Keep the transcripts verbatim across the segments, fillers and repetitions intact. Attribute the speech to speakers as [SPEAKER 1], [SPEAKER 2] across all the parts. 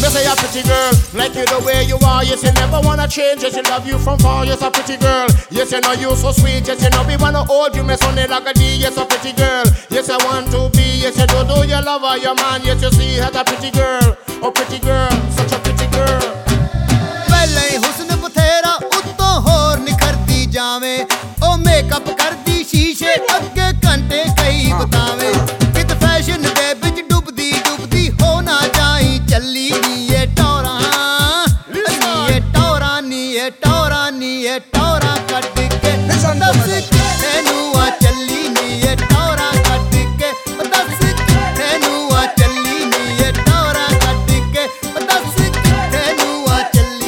[SPEAKER 1] You say a pretty girl, like you the way you are. Yes, you never wanna change. Yes, you love you from far. Yes, a pretty girl. Yes, you know you so sweet. Yes, you know we wanna hold you, mess on it like a D. Yes, a pretty girl. Yes, I want to be. Yes, you do do your lover, your man. Yes, you see her a pretty girl. Oh, pretty girl, such a pretty girl.
[SPEAKER 2] पहले ही हुस्न बथेरा उत्तों होर निखरती जावे ओ makeup करदी शीशे अगे घंटे कई बतावे कित फैशन दे विच डुबदी डुबदी हो ना जाई चली नी ये टौरा नी ये टौरा नी ये टौरा नी ये टौरा कट के दस तेनू आ चली नी ये टौरा कट के दस तेनू आ चली नी ये टौरा कट के दस तेनू आ चली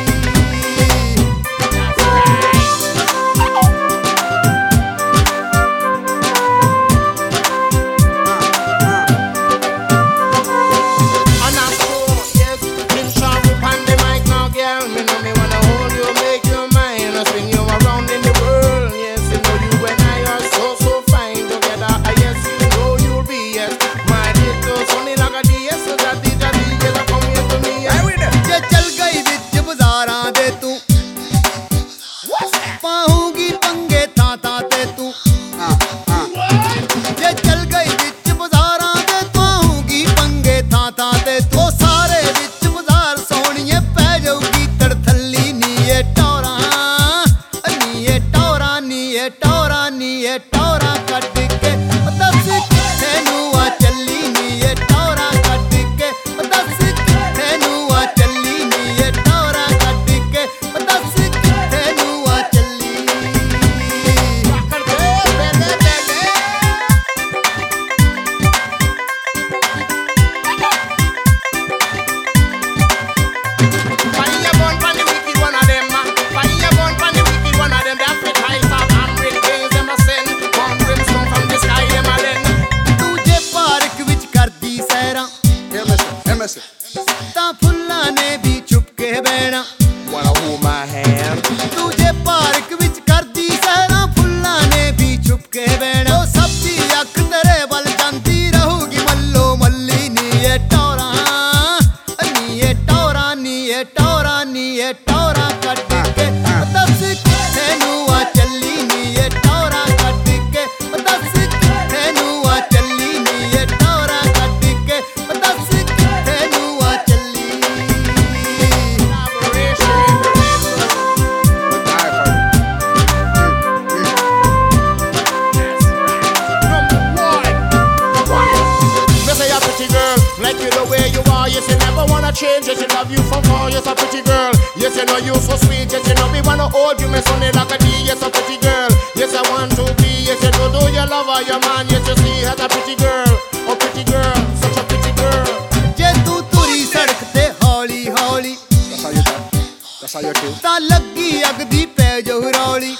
[SPEAKER 1] change, yes, you love you from far, yes, a pretty girl. Yes, you know you so sweet, yes, you know we wanna hold you, mess on it like a D, yes, a pretty girl. Yes, I want to be, yes, you do do your lover, your man, yes, you see her a pretty girl. Oh, pretty girl, such a pretty girl.
[SPEAKER 2] Je tu turi sadak te holi holi.
[SPEAKER 3] That's how you talk. That's how you do.
[SPEAKER 2] Ta laggi ag di pe jo roli.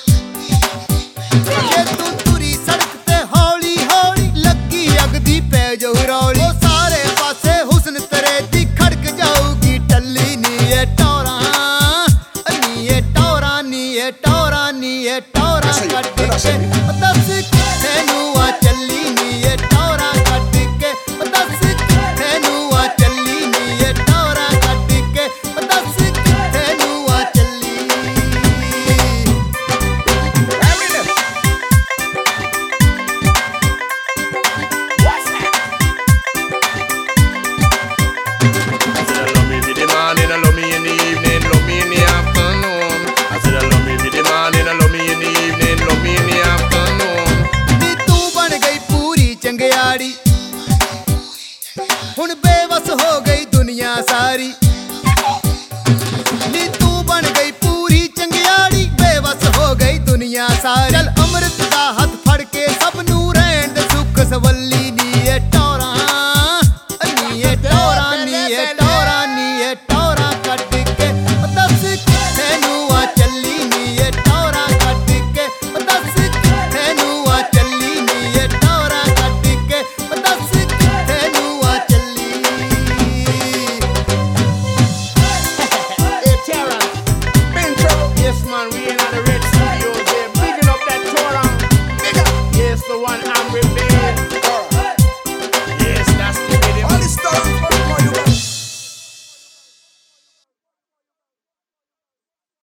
[SPEAKER 2] Je tu turi sadak te holi holi. Laggi ag di pe jo roli. O sare paase husn tere di खड़क जाऊगी टल्ली नी ये टौरा नी ये टौरा नी ये टौरा नी ये टौरा cut के दस तेनू आ चली नी ये टौरा cut के दस तेनू आ चली नी ये टौरा कट के दस तेनू आ चली हुन बेबस हो गई दुनिया सारी नी तू बन गई पूरी चंगियाड़ी बेबस हो गई दुनिया सारी।